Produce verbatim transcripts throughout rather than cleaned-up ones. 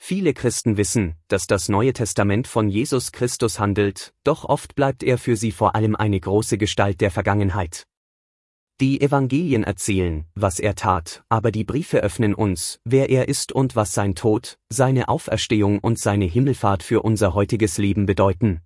Viele Christen wissen, dass das Neue Testament von Jesus Christus handelt, doch oft bleibt er für sie vor allem eine große Gestalt der Vergangenheit. Die Evangelien erzählen, was er tat, aber die Briefe öffnen uns, wer er ist und was sein Tod, seine Auferstehung und seine Himmelfahrt für unser heutiges Leben bedeuten.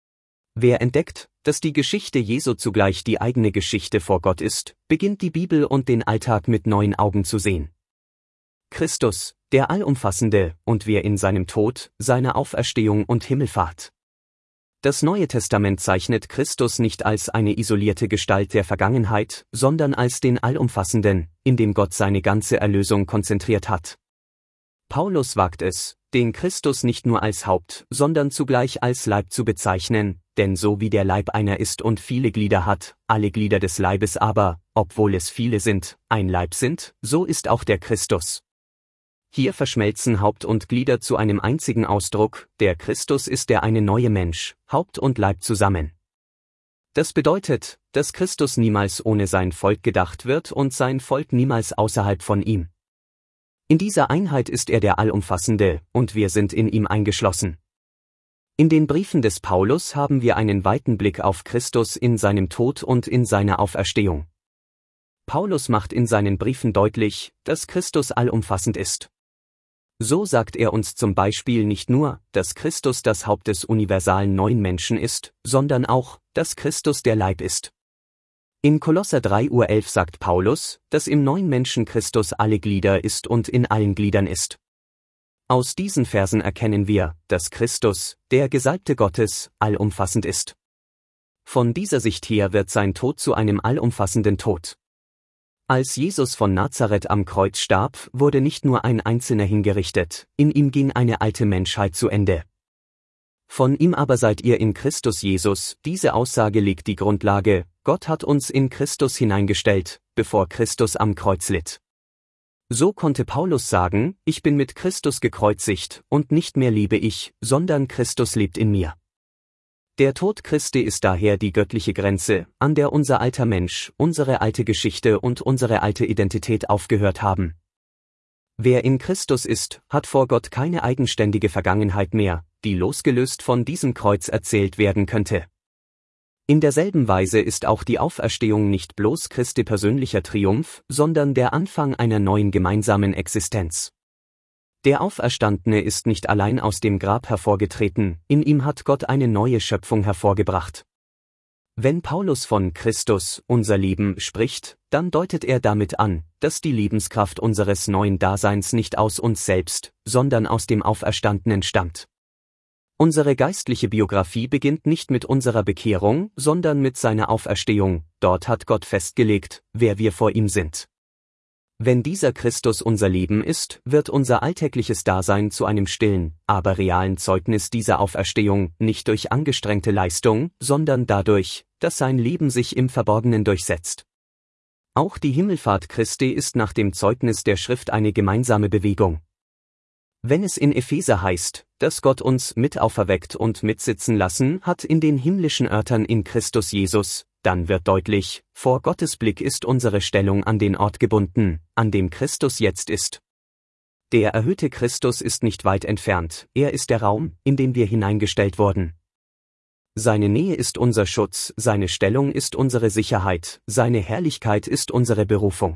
Wer entdeckt, dass die Geschichte Jesu zugleich die eigene Geschichte vor Gott ist, beginnt die Bibel und den Alltag mit neuen Augen zu sehen. Christus, der Allumfassende, und wir in seinem Tod, seiner Auferstehung und Himmelfahrt. Das Neue Testament zeichnet Christus nicht als eine isolierte Gestalt der Vergangenheit, sondern als den Allumfassenden, in dem Gott seine ganze Erlösung konzentriert hat. Paulus wagt es, den Christus nicht nur als Haupt, sondern zugleich als Leib zu bezeichnen, denn so wie der Leib einer ist und viele Glieder hat, alle Glieder des Leibes aber, obwohl es viele sind, ein Leib sind, so ist auch der Christus. Hier verschmelzen Haupt und Glieder zu einem einzigen Ausdruck, der Christus ist der eine neue Mensch, Haupt und Leib zusammen. Das bedeutet, dass Christus niemals ohne sein Volk gedacht wird und sein Volk niemals außerhalb von ihm. In dieser Einheit ist er der Allumfassende, und wir sind in ihm eingeschlossen. In den Briefen des Paulus haben wir einen weiten Blick auf Christus in seinem Tod und in seiner Auferstehung. Paulus macht in seinen Briefen deutlich, dass Christus allumfassend ist. So sagt er uns zum Beispiel nicht nur, dass Christus das Haupt des universalen neuen Menschen ist, sondern auch, dass Christus der Leib ist. In Kolosser drei Uhr elf sagt Paulus, dass im neuen Menschen Christus alle Glieder ist und in allen Gliedern ist. Aus diesen Versen erkennen wir, dass Christus, der Gesalbte Gottes, allumfassend ist. Von dieser Sicht her wird sein Tod zu einem allumfassenden Tod. Als Jesus von Nazareth am Kreuz starb, wurde nicht nur ein Einzelner hingerichtet, in ihm ging eine alte Menschheit zu Ende. Von ihm aber seid ihr in Christus Jesus, diese Aussage legt die Grundlage, Gott hat uns in Christus hineingestellt, bevor Christus am Kreuz litt. So konnte Paulus sagen, ich bin mit Christus gekreuzigt, und nicht mehr lebe ich, sondern Christus lebt in mir. Der Tod Christi ist daher die göttliche Grenze, an der unser alter Mensch, unsere alte Geschichte und unsere alte Identität aufgehört haben. Wer in Christus ist, hat vor Gott keine eigenständige Vergangenheit mehr, die losgelöst von diesem Kreuz erzählt werden könnte. In derselben Weise ist auch die Auferstehung nicht bloß Christi persönlicher Triumph, sondern der Anfang einer neuen gemeinsamen Existenz. Der Auferstandene ist nicht allein aus dem Grab hervorgetreten, in ihm hat Gott eine neue Schöpfung hervorgebracht. Wenn Paulus von Christus, unser Leben, spricht, dann deutet er damit an, dass die Lebenskraft unseres neuen Daseins nicht aus uns selbst, sondern aus dem Auferstandenen stammt. Unsere geistliche Biografie beginnt nicht mit unserer Bekehrung, sondern mit seiner Auferstehung, dort hat Gott festgelegt, wer wir vor ihm sind. Wenn dieser Christus unser Leben ist, wird unser alltägliches Dasein zu einem stillen, aber realen Zeugnis dieser Auferstehung, nicht durch angestrengte Leistung, sondern dadurch, dass sein Leben sich im Verborgenen durchsetzt. Auch die Himmelfahrt Christi ist nach dem Zeugnis der Schrift eine gemeinsame Bewegung. Wenn es in Epheser heißt, dass Gott uns mit auferweckt und mitsitzen lassen hat in den himmlischen Örtern in Christus Jesus, dann wird deutlich, vor Gottes Blick ist unsere Stellung an den Ort gebunden, an dem Christus jetzt ist. Der erhöhte Christus ist nicht weit entfernt, er ist der Raum, in den wir hineingestellt wurden. Seine Nähe ist unser Schutz, seine Stellung ist unsere Sicherheit, seine Herrlichkeit ist unsere Berufung.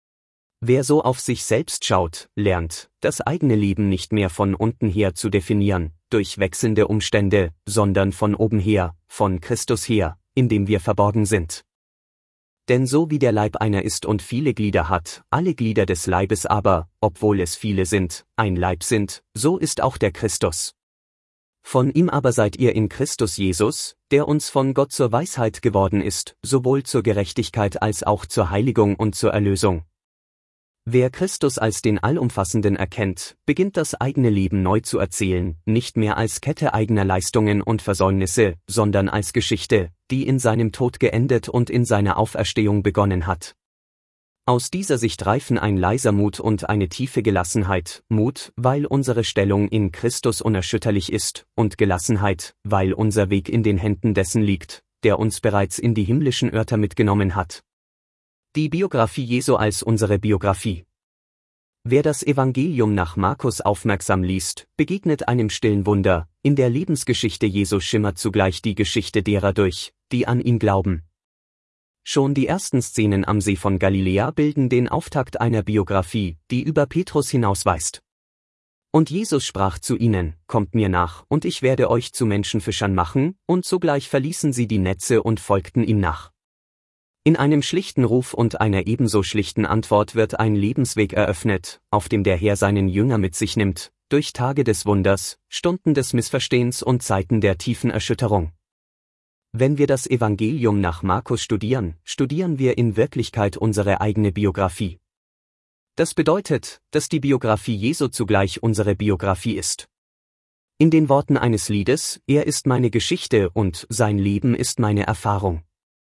Wer so auf sich selbst schaut, lernt, das eigene Leben nicht mehr von unten her zu definieren, durch wechselnde Umstände, sondern von oben her, von Christus her, in dem wir verborgen sind. Denn so wie der Leib einer ist und viele Glieder hat, alle Glieder des Leibes aber, obwohl es viele sind, ein Leib sind, so ist auch der Christus. Von ihm aber seid ihr in Christus Jesus, der uns von Gott zur Weisheit geworden ist, sowohl zur Gerechtigkeit als auch zur Heiligung und zur Erlösung. Wer Christus als den Allumfassenden erkennt, beginnt das eigene Leben neu zu erzählen, nicht mehr als Kette eigener Leistungen und Versäumnisse, sondern als Geschichte, die in seinem Tod geendet und in seiner Auferstehung begonnen hat. Aus dieser Sicht reifen ein leiser Mut und eine tiefe Gelassenheit, Mut, weil unsere Stellung in Christus unerschütterlich ist, und Gelassenheit, weil unser Weg in den Händen dessen liegt, der uns bereits in die himmlischen Örter mitgenommen hat. Die Biografie Jesu als unsere Biografie. Wer das Evangelium nach Markus aufmerksam liest, begegnet einem stillen Wunder: In der Lebensgeschichte Jesu schimmert zugleich die Geschichte derer durch, die an ihn glauben. Schon die ersten Szenen am See von Galiläa bilden den Auftakt einer Biografie, die über Petrus hinausweist. Und Jesus sprach zu ihnen: Kommt mir nach, und ich werde euch zu Menschenfischern machen, und sogleich verließen sie die Netze und folgten ihm nach. In einem schlichten Ruf und einer ebenso schlichten Antwort wird ein Lebensweg eröffnet, auf dem der Herr seinen Jünger mit sich nimmt, durch Tage des Wunders, Stunden des Missverstehens und Zeiten der tiefen Erschütterung. Wenn wir das Evangelium nach Markus studieren, studieren wir in Wirklichkeit unsere eigene Biografie. Das bedeutet, dass die Biografie Jesu zugleich unsere Biografie ist. In den Worten eines Liedes: Er ist meine Geschichte und sein Leben ist meine Erfahrung.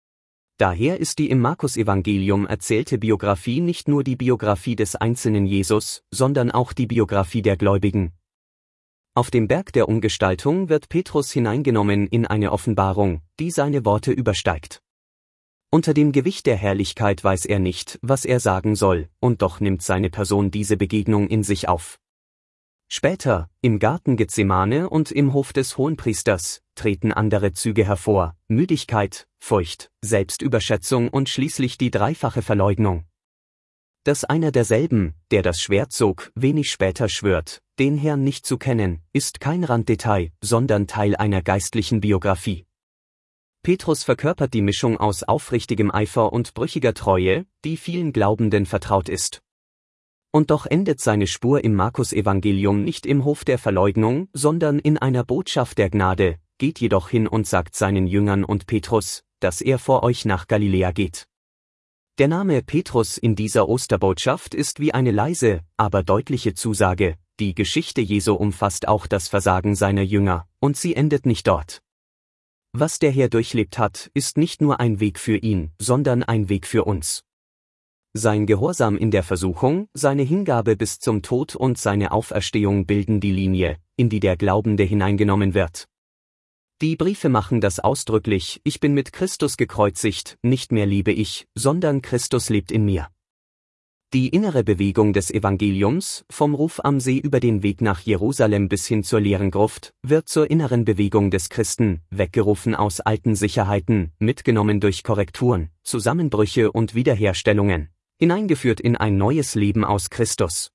Daher ist die im Markus-Evangelium erzählte Biografie nicht nur die Biografie des einzelnen Jesus, sondern auch die Biografie der Gläubigen. Auf dem Berg der Umgestaltung wird Petrus hineingenommen in eine Offenbarung, die seine Worte übersteigt. Unter dem Gewicht der Herrlichkeit weiß er nicht, was er sagen soll, und doch nimmt seine Person diese Begegnung in sich auf. Später, im Garten Gethsemane und im Hof des Hohenpriesters, treten andere Züge hervor: Müdigkeit, Furcht, Selbstüberschätzung und schließlich die dreifache Verleugnung. Dass einer derselben, der das Schwert zog, wenig später schwört, den Herrn nicht zu kennen, ist kein Randdetail, sondern Teil einer geistlichen Biografie. Petrus verkörpert die Mischung aus aufrichtigem Eifer und brüchiger Treue, die vielen Glaubenden vertraut ist. Und doch endet seine Spur im Markus-Evangelium nicht im Hof der Verleugnung, sondern in einer Botschaft der Gnade: Geht jedoch hin und sagt seinen Jüngern und Petrus, dass er vor euch nach Galiläa geht. Der Name Petrus in dieser Osterbotschaft ist wie eine leise, aber deutliche Zusage: Die Geschichte Jesu umfasst auch das Versagen seiner Jünger, und sie endet nicht dort. Was der Herr durchlebt hat, ist nicht nur ein Weg für ihn, sondern ein Weg für uns. Sein Gehorsam in der Versuchung, seine Hingabe bis zum Tod und seine Auferstehung bilden die Linie, in die der Glaubende hineingenommen wird. Die Briefe machen das ausdrücklich: Ich bin mit Christus gekreuzigt, nicht mehr lebe ich, sondern Christus lebt in mir. Die innere Bewegung des Evangeliums, vom Ruf am See über den Weg nach Jerusalem bis hin zur leeren Gruft, wird zur inneren Bewegung des Christen, weggerufen aus alten Sicherheiten, mitgenommen durch Korrekturen, Zusammenbrüche und Wiederherstellungen, hineingeführt in ein neues Leben aus Christus.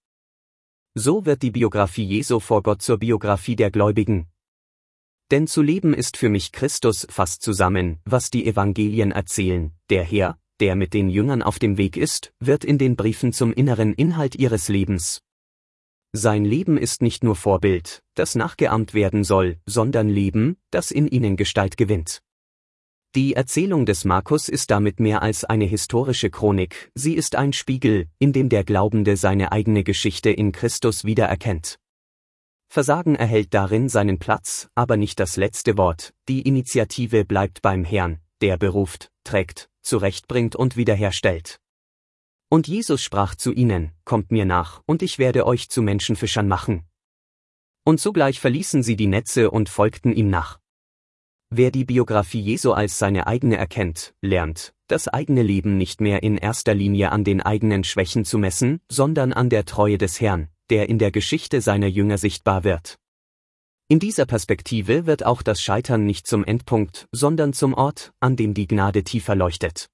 So wird die Biografie Jesu vor Gott zur Biografie der Gläubigen. Denn zu leben ist für mich Christus, fasst zusammen, was die Evangelien erzählen: Der Herr, der mit den Jüngern auf dem Weg ist, wird in den Briefen zum inneren Inhalt ihres Lebens. Sein Leben ist nicht nur Vorbild, das nachgeahmt werden soll, sondern Leben, das in ihnen Gestalt gewinnt. Die Erzählung des Markus ist damit mehr als eine historische Chronik, sie ist ein Spiegel, in dem der Glaubende seine eigene Geschichte in Christus wiedererkennt. Versagen erhält darin seinen Platz, aber nicht das letzte Wort: Die Initiative bleibt beim Herrn, der beruft, trägt, zurechtbringt und wiederherstellt. Und Jesus sprach zu ihnen: Kommt mir nach, und ich werde euch zu Menschenfischern machen. Und sogleich verließen sie die Netze und folgten ihm nach. Wer die Biografie Jesu als seine eigene erkennt, lernt, das eigene Leben nicht mehr in erster Linie an den eigenen Schwächen zu messen, sondern an der Treue des Herrn, der in der Geschichte seiner Jünger sichtbar wird. In dieser Perspektive wird auch das Scheitern nicht zum Endpunkt, sondern zum Ort, an dem die Gnade tiefer leuchtet.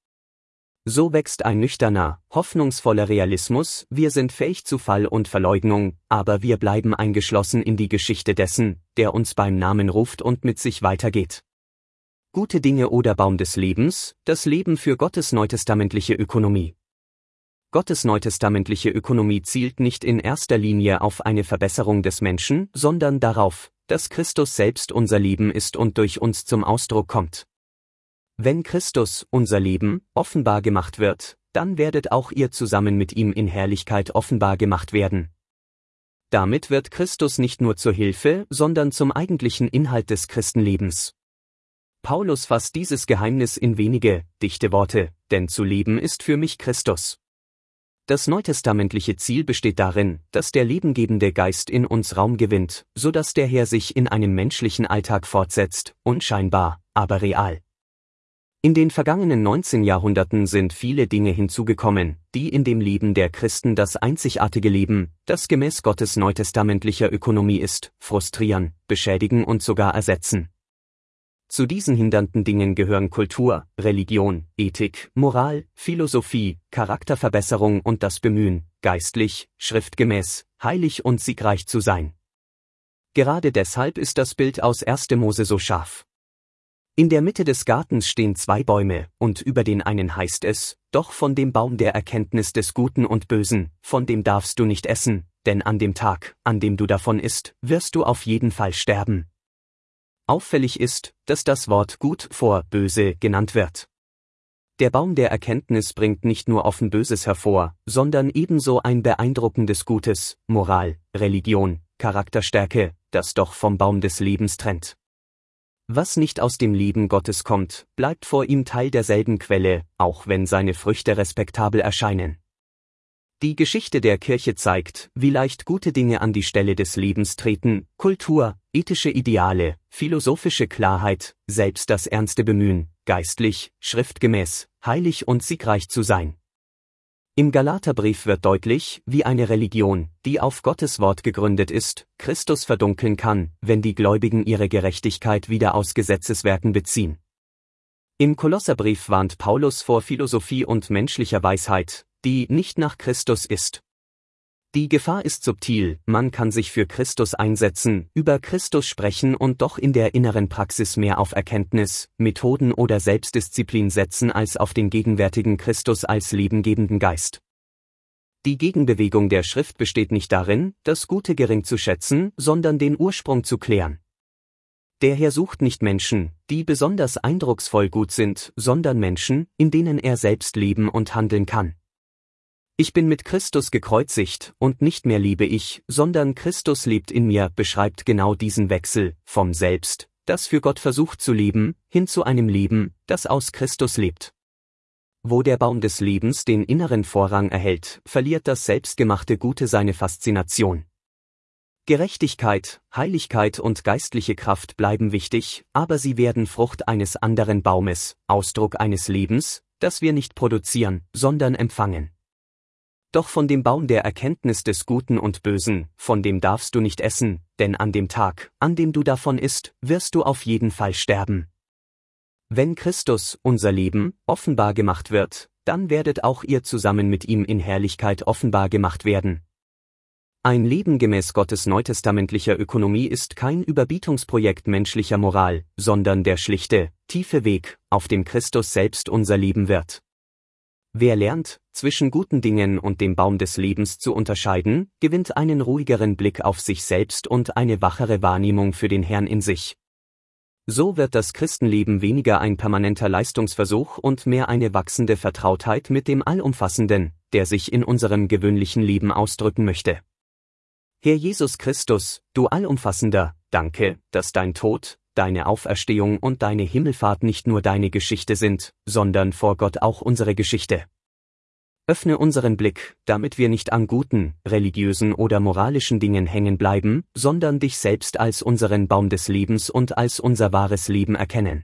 So wächst ein nüchterner, hoffnungsvoller Realismus: Wir sind fähig zu Fall und Verleugnung, aber wir bleiben eingeschlossen in die Geschichte dessen, der uns beim Namen ruft und mit sich weitergeht. Gute Dinge oder Baum des Lebens, das Leben für Gottes neutestamentliche Ökonomie. Gottes neutestamentliche Ökonomie zielt nicht in erster Linie auf eine Verbesserung des Menschen, sondern darauf, dass Christus selbst unser Leben ist und durch uns zum Ausdruck kommt. Wenn Christus, unser Leben, offenbar gemacht wird, dann werdet auch ihr zusammen mit ihm in Herrlichkeit offenbar gemacht werden. Damit wird Christus nicht nur zur Hilfe, sondern zum eigentlichen Inhalt des Christenlebens. Paulus fasst dieses Geheimnis in wenige, dichte Worte: Denn zu leben ist für mich Christus. Das neutestamentliche Ziel besteht darin, dass der lebengebende Geist in uns Raum gewinnt, so dass der Herr sich in einem menschlichen Alltag fortsetzt, unscheinbar, aber real. In den vergangenen neunzehn Jahrhunderten sind viele Dinge hinzugekommen, die in dem Leben der Christen das einzigartige Leben, das gemäß Gottes neutestamentlicher Ökonomie ist, frustrieren, beschädigen und sogar ersetzen. Zu diesen hindernden Dingen gehören Kultur, Religion, Ethik, Moral, Philosophie, Charakterverbesserung und das Bemühen, geistlich, schriftgemäß, heilig und siegreich zu sein. Gerade deshalb ist das Bild aus erster Mose so scharf. In der Mitte des Gartens stehen zwei Bäume, und über den einen heißt es, doch von dem Baum der Erkenntnis des Guten und Bösen, von dem darfst du nicht essen, denn an dem Tag, an dem du davon isst, wirst du auf jeden Fall sterben. Auffällig ist, dass das Wort gut vor böse genannt wird. Der Baum der Erkenntnis bringt nicht nur offen Böses hervor, sondern ebenso ein beeindruckendes Gutes, Moral, Religion, Charakterstärke, das doch vom Baum des Lebens trennt. Was nicht aus dem Leben Gottes kommt, bleibt vor ihm Teil derselben Quelle, auch wenn seine Früchte respektabel erscheinen. Die Geschichte der Kirche zeigt, wie leicht gute Dinge an die Stelle des Lebens treten, Kultur, ethische Ideale, philosophische Klarheit, selbst das ernste Bemühen, geistlich, schriftgemäß, heilig und siegreich zu sein. Im Galaterbrief wird deutlich, wie eine Religion, die auf Gottes Wort gegründet ist, Christus verdunkeln kann, wenn die Gläubigen ihre Gerechtigkeit wieder aus Gesetzeswerken beziehen. Im Kolosserbrief warnt Paulus vor Philosophie und menschlicher Weisheit, die nicht nach Christus ist. Die Gefahr ist subtil, man kann sich für Christus einsetzen, über Christus sprechen und doch in der inneren Praxis mehr auf Erkenntnis, Methoden oder Selbstdisziplin setzen als auf den gegenwärtigen Christus als lebengebenden Geist. Die Gegenbewegung der Schrift besteht nicht darin, das Gute gering zu schätzen, sondern den Ursprung zu klären. Der Herr sucht nicht Menschen, die besonders eindrucksvoll gut sind, sondern Menschen, in denen er selbst leben und handeln kann. Ich bin mit Christus gekreuzigt, und nicht mehr lebe ich, sondern Christus lebt in mir, beschreibt genau diesen Wechsel, vom Selbst, das für Gott versucht zu leben, hin zu einem Leben, das aus Christus lebt. Wo der Baum des Lebens den inneren Vorrang erhält, verliert das selbstgemachte Gute seine Faszination. Gerechtigkeit, Heiligkeit und geistliche Kraft bleiben wichtig, aber sie werden Frucht eines anderen Baumes, Ausdruck eines Lebens, das wir nicht produzieren, sondern empfangen. Doch von dem Baum der Erkenntnis des Guten und Bösen, von dem darfst du nicht essen, denn an dem Tag, an dem du davon isst, wirst du auf jeden Fall sterben. Wenn Christus, unser Leben, offenbar gemacht wird, dann werdet auch ihr zusammen mit ihm in Herrlichkeit offenbar gemacht werden. Ein Leben gemäß Gottes neutestamentlicher Ökonomie ist kein Überbietungsprojekt menschlicher Moral, sondern der schlichte, tiefe Weg, auf dem Christus selbst unser Leben wird. Wer lernt, zwischen guten Dingen und dem Baum des Lebens zu unterscheiden, gewinnt einen ruhigeren Blick auf sich selbst und eine wachere Wahrnehmung für den Herrn in sich. So wird das Christenleben weniger ein permanenter Leistungsversuch und mehr eine wachsende Vertrautheit mit dem Allumfassenden, der sich in unserem gewöhnlichen Leben ausdrücken möchte. Herr Jesus Christus, du Allumfassender, danke, dass dein Tod, deine Auferstehung und deine Himmelfahrt nicht nur deine Geschichte sind, sondern vor Gott auch unsere Geschichte. Öffne unseren Blick, damit wir nicht an guten, religiösen oder moralischen Dingen hängen bleiben, sondern dich selbst als unseren Baum des Lebens und als unser wahres Leben erkennen.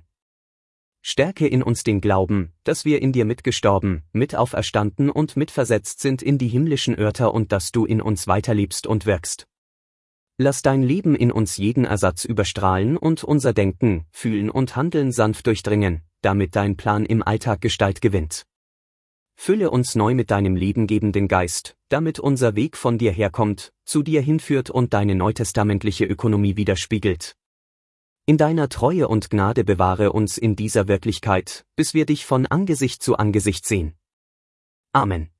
Stärke in uns den Glauben, dass wir in dir mitgestorben, mit auferstanden und mitversetzt sind in die himmlischen Örter und dass du in uns weiterlebst und wirkst. Lass dein Leben in uns jeden Ersatz überstrahlen und unser Denken, Fühlen und Handeln sanft durchdringen, damit dein Plan im Alltag Gestalt gewinnt. Fülle uns neu mit deinem lebengebenden Geist, damit unser Weg von dir herkommt, zu dir hinführt und deine neutestamentliche Ökonomie widerspiegelt. In deiner Treue und Gnade bewahre uns in dieser Wirklichkeit, bis wir dich von Angesicht zu Angesicht sehen. Amen.